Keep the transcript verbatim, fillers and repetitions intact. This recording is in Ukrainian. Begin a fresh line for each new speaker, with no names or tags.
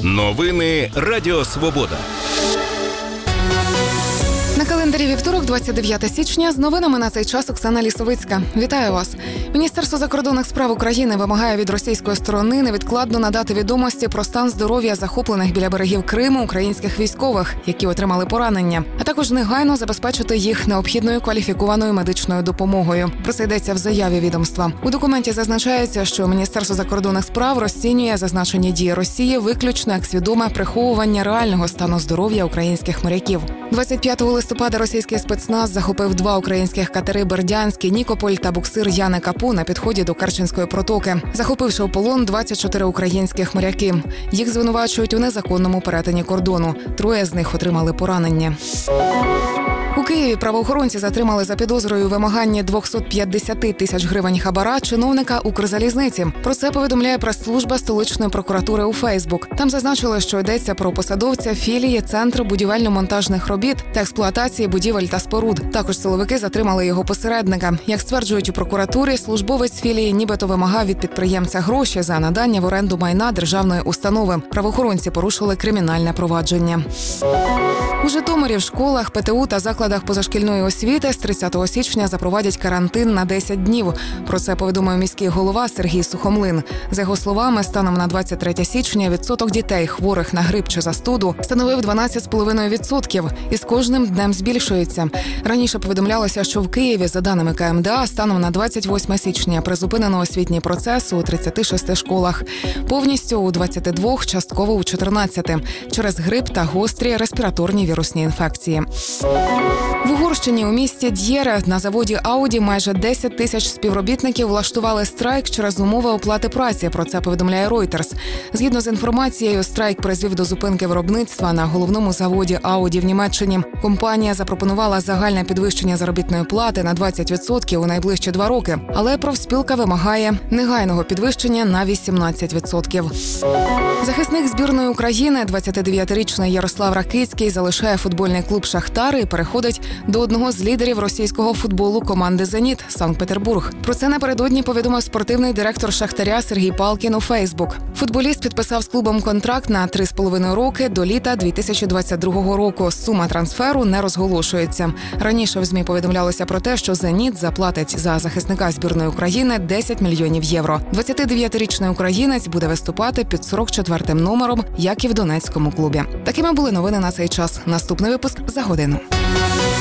Новини Радіо Свобода.
На календарі вівторок, двадцять дев'яте січня, з новинами на цей час Оксана Лісовицька. Вітаю вас. Міністерство закордонних справ України вимагає від російської сторони невідкладно надати відомості про стан здоров'я захоплених біля берегів Криму українських військових, які отримали поранення, а також негайно забезпечити їх необхідною кваліфікованою медичною допомогою. Про це йдеться в заяві відомства. У документі зазначається, що Міністерство закордонних справ розцінює зазначені дії Росії виключно як свідоме приховування реального стану здоров'я українських моряків. двадцять п'ятого листопада російський спецназ захопив два українських катери «Бердянський», «Нікополь» та буксир «Яни Капу» на підході до Керченської протоки, захопивши у полон двадцять чотири українських моряки. Їх звинувачують у незаконному перетині кордону. Троє з них отримали поранення. У Києві правоохоронці затримали за підозрою вимагання двісті п'ятдесят тисяч гривень хабара чиновника Укрзалізниці. Про це повідомляє прес-служба столичної прокуратури у Фейсбук. Там зазначили, що йдеться про посадовця філії Центру будівельно-монтажних робіт та експлуатації будівель та споруд. Також силовики затримали його посередника. Як стверджують у прокуратурі, службовець філії нібито вимагав від підприємця гроші за надання в оренду майна державної установи. Правоохоронці порушили кримінальне провадження. У Житомирі в школах, ПТУ та закладах позашкільної освіти з тридцятого січня запровадять карантин на десять днів. Про це повідомив міський голова Сергій Сухомлин. За його словами, станом на двадцять третє січня відсоток дітей, хворих на грип чи застуду, становив дванадцять цілих п'ять десятих відсотка і з кожним днем збільшується. Раніше повідомлялося, що в Києві, за даними ка ем де а, станом на двадцять восьме січня призупинено освітній процес у тридцяти шести школах. Повністю у двадцяти двох, частково у чотирнадцяти. Через грип та гострі респіраторні вірусні інфекції. В Угорщині у місті Д'єре на заводі Ауді майже десять тисяч співробітників влаштували страйк через умови оплати праці. Про це повідомляє Reuters. Згідно з інформацією, страйк призвів до зупинки виробництва на головному заводі Ауді в Німеччині. Компанія запропонувала загальне підвищення заробітної плати на двадцять відсотків у найближчі два роки, але профспілка вимагає негайного підвищення на вісімнадцять відсотків. Захисник збірної України, двадцятидев'ятирічний Ярослав Ракицький, залишає футбольний клуб «Шахтар» і переходить до одного з лідерів російського футболу команди «Зеніт» – Санкт-Петербург. Про це напередодні повідомив спортивний директор «Шахтаря» Сергій Палкін у Фейсбук. Футболіст підписав з клубом контракт на три з половиною роки до літа дві тисячі двадцять другого року. Сума трансферу не розголошується. Раніше в ЗМІ повідомлялося про те, що «Зеніт» заплатить за захисника збірної України десять мільйонів євро. двадцятидев'ятирічний українець буде виступати під сорок четвертим номером, як і в донецькому клубі. Такими були новини на цей час. Наступний випуск за годину.